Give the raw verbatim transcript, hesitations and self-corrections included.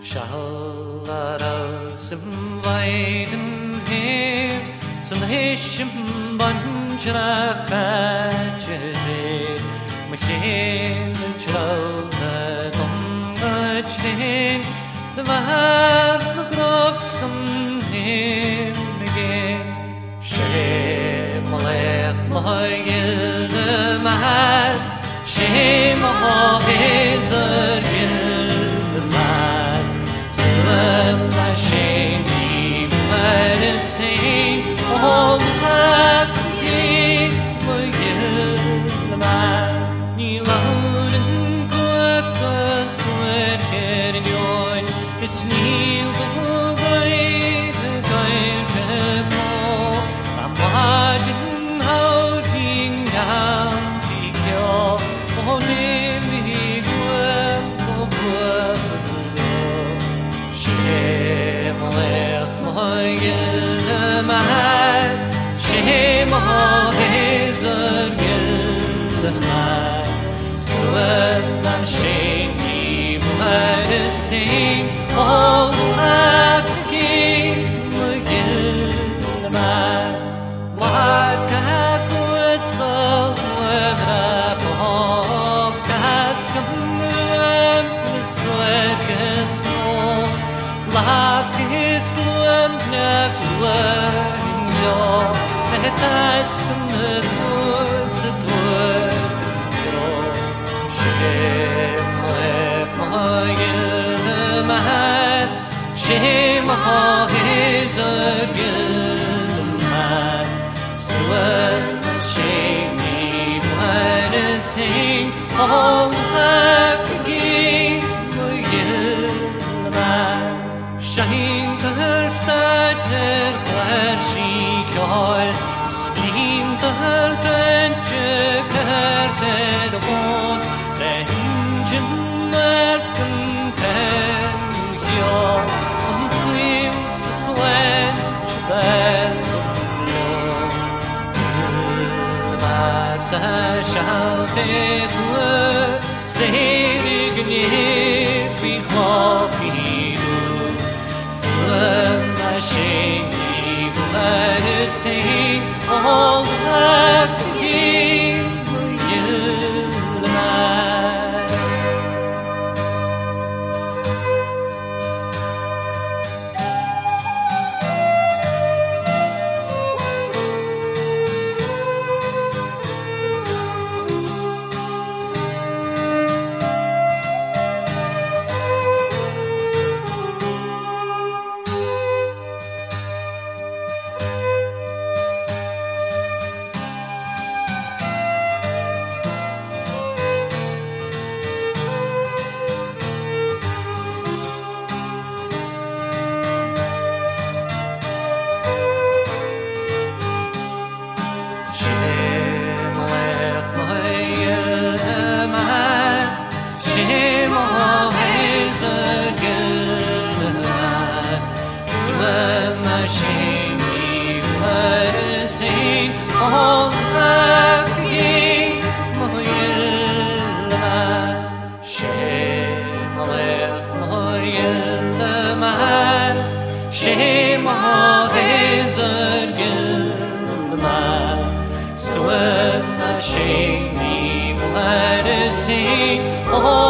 Shalarosim vaiden hev, Sun hishim bunchra khachre, Mchin chlona dongachin, The vahar broksum him again. Shem malech mahil the mahal, Shem havezer gil the mahal, Slam la sheni medicine, all that gig mahil the mahal, Ni loud and quick the sweat head in your It's Neil the way the time to go. I'm watching how ding down the kill. Oh, name me well over the Shem left my gilman. Shem of his gilman. Sweat and shame me medicine. All that came again, man. What can whistle with a pop? Cast come the sweat is snow. Black is the neck learning your head as the doors at work. Shame left my man, Shem havezer gilman, Sweat shemi medicine, all that gig gilman. Shine the starter flashy coil, Steam the tenture curtain one, the engine that confess. Und singst es lent ben Mar sa shalte khwe selig nit fi khapiru swam na sheni var sing all that give you all that gig moyelman Shem alech moyelman Shem havezer gilman Swem na sheni medicine